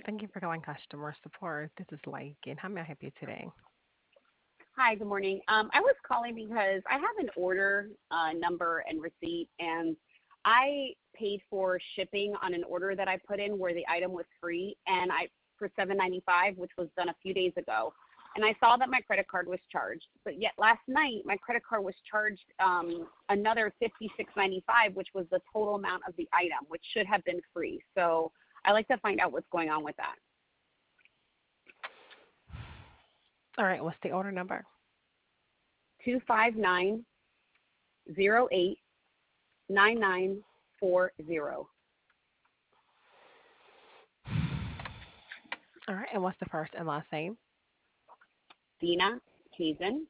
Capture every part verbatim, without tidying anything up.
Thank you for calling customer support. This is Lakin. How may I help you today? Hi, good morning. Um, I was calling because I have an order uh, number and receipt, and I paid for shipping on an order that I put in where the item was free, and I for seven ninety-five, which was done a few days ago. And I saw that my credit card was charged, but yet last night my credit card was charged um, another fifty-six ninety-five, which was the total amount of the item, which should have been free. So I like to find out what's going on with that. All right, what's the order number? Two five nine zero eight nine nine four zero. All right, and what's the first and last name? Dina Hazen.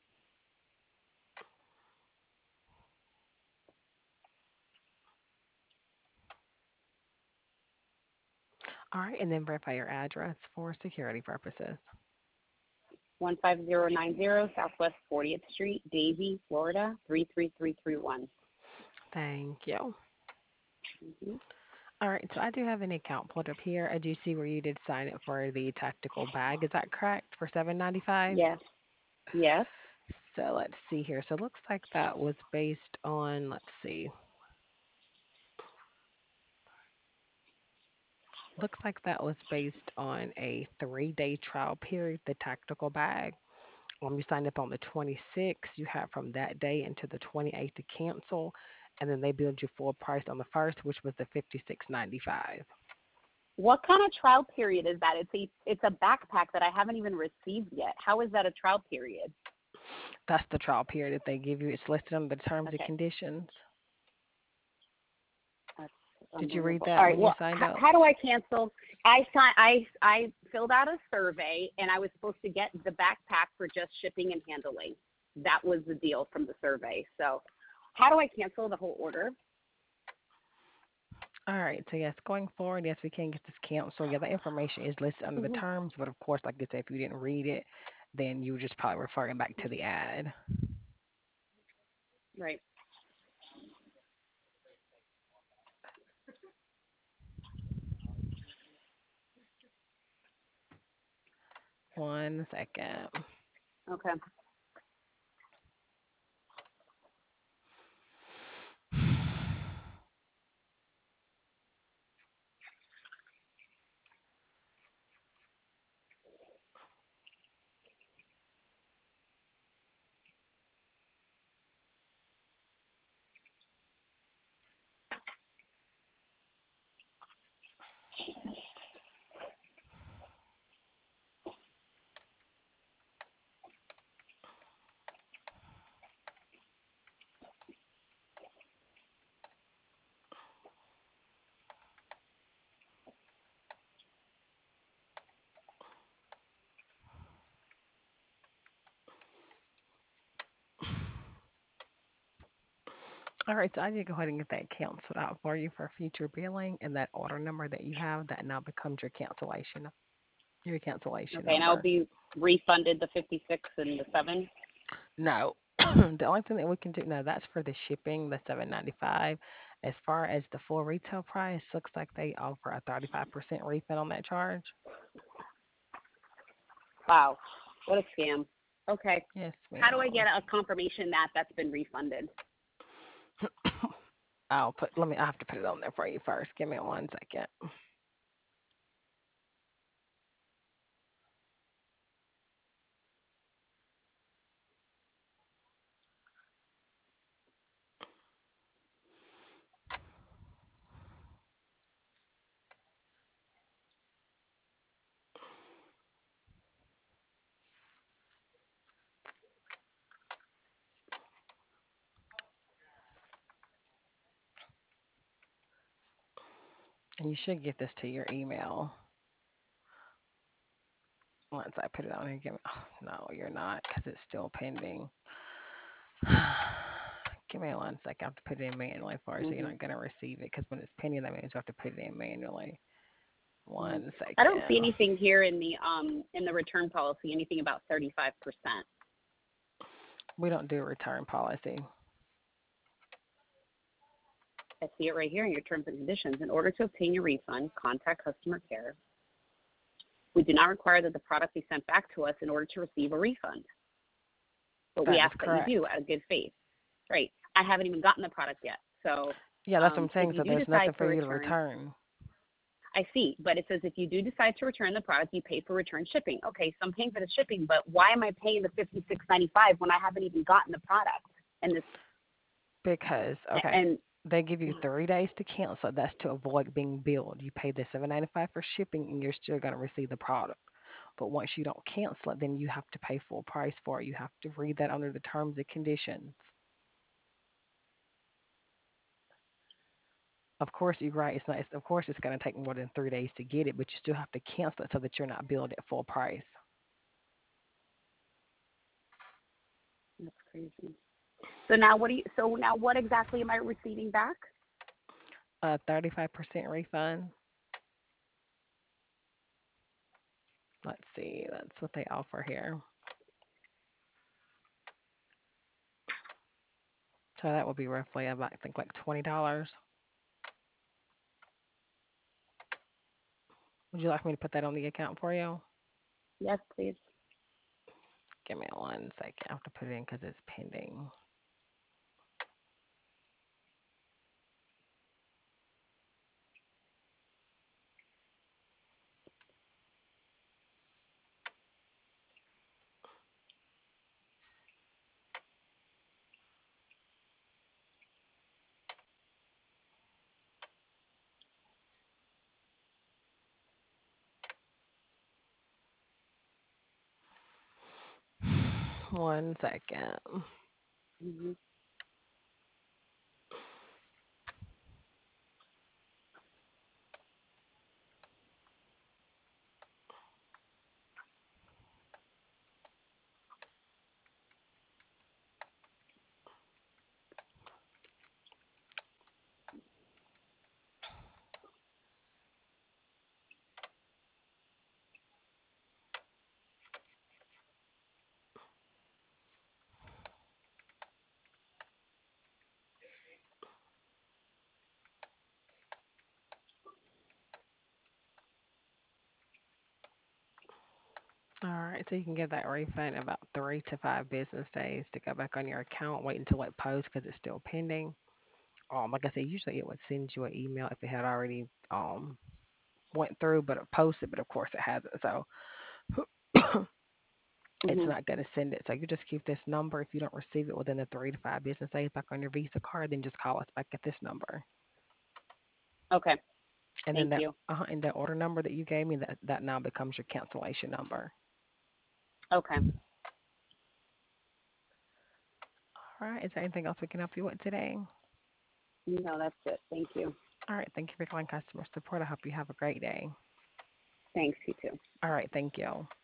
All right, and then verify your address for security purposes. one five zero nine zero Southwest fortieth Street, Davie, Florida, three three three three one. Thank you. Mm-hmm. All right, so I do have an account pulled up here. I do see where you did sign up for the tactical bag. Is that correct for seven ninety-five? Yes, yes. So let's see here. So it looks like that was based on, let's see, looks like that was based on a three-day trial period, the tactical bag. When you signed up on the twenty-sixth, you have from that day until the twenty-eighth to cancel, and then they billed you full price on the first, which was the fifty-six ninety-five. What kind of trial period is that? It's a it's a backpack that I haven't even received yet. How is that a trial period? That's the trial period that they give you. It's listed under the terms and Okay, conditions. that's Did you read unbelievable. All that right. when you Well, signed h- up? how do I cancel? I sign, I I filled out a survey, and I was supposed to get the backpack for just shipping and handling. That was the deal from the survey. So, how do I cancel the whole order? All right. So yes, going forward, yes, we can get this canceled. Yeah, the information is listed under the Hmm. terms, but of course, like I said, if you didn't read it, then you just probably referring back to the ad. Right. One second. Okay. All right, so I did go ahead and get that canceled out for you for future billing, and that order number that you have that now becomes your cancellation, your cancellation Okay, and I'll number. be refunded the fifty-six and the seven. No, the only thing that we can do, no, that's for the shipping, the seven ninety five. As far as the full retail price, looks like they offer a thirty five percent refund on that charge. Wow, what a scam. Okay, Yes, how do I ma'am. get a confirmation that that's been refunded? I'll put. Let me. I have to put it on there for you first. Give me one second. And you should get this to your email once I put it on here. Give me. Oh, no, you're not, because it's still pending. Give me one second. I have to put it in manually for you, so you're Hmm. not gonna receive it. Because when it's pending, that means you have to put it in manually. Hmm. One I don't see second. anything here in the um in the return policy, anything about thirty-five percent. We don't do a return policy. I see it right here in your terms and conditions. In order to obtain your refund, contact customer care. We do not require that the product be sent back to us in order to receive a refund, but we That is ask that you do correct. out of good faith. Right. I haven't even gotten the product yet. So Yeah, that's what I'm um, if saying. you So do there's decide nothing to for you to return, return. I see, but it says if you do decide to return the product, you pay for return shipping. Okay, so I'm paying for the shipping, but why am I paying the fifty-six ninety-five when I haven't even gotten the product? And this Because, okay, and they give you three days to cancel. That's to avoid being billed. You pay the seven ninety-five for shipping and you're still going to receive the product. But once you don't cancel it, then you have to pay full price for it. You have to read that under the terms and conditions. Of course, you're right. It's not, it's, of course, it's going to take more than three days to get it, but you still have to cancel it so that you're not billed at full price. that's crazy. So now what do you so now what exactly am I receiving back? A thirty-five percent refund. Let's see. That's what they offer here. So that would be roughly about, I think, like twenty dollars. Would you like me to put that on the account for you? Yes, please. Give me one second. I have to put it in because it's pending. One second. Hmm. All right, so you can get that refund in about three to five business days to go back on your account. Wait until it posts because it's still pending. Um, like I said, usually it would send you an email if it had already um went through, but it posted. But of course it hasn't, so it's Hmm. not going to send it. So you just keep this number. If you don't receive it within the three to five business days back on your Visa card, then just call us back at this number. Okay. And then Thank that you. uh, and that order number that you gave me, that that now becomes your cancellation number. Okay. All right. Is there anything else we can help you with today? No, that's it. Thank you. All right. Thank you for calling customer support. I hope you have a great day. Thanks, you too. All right. Thank you.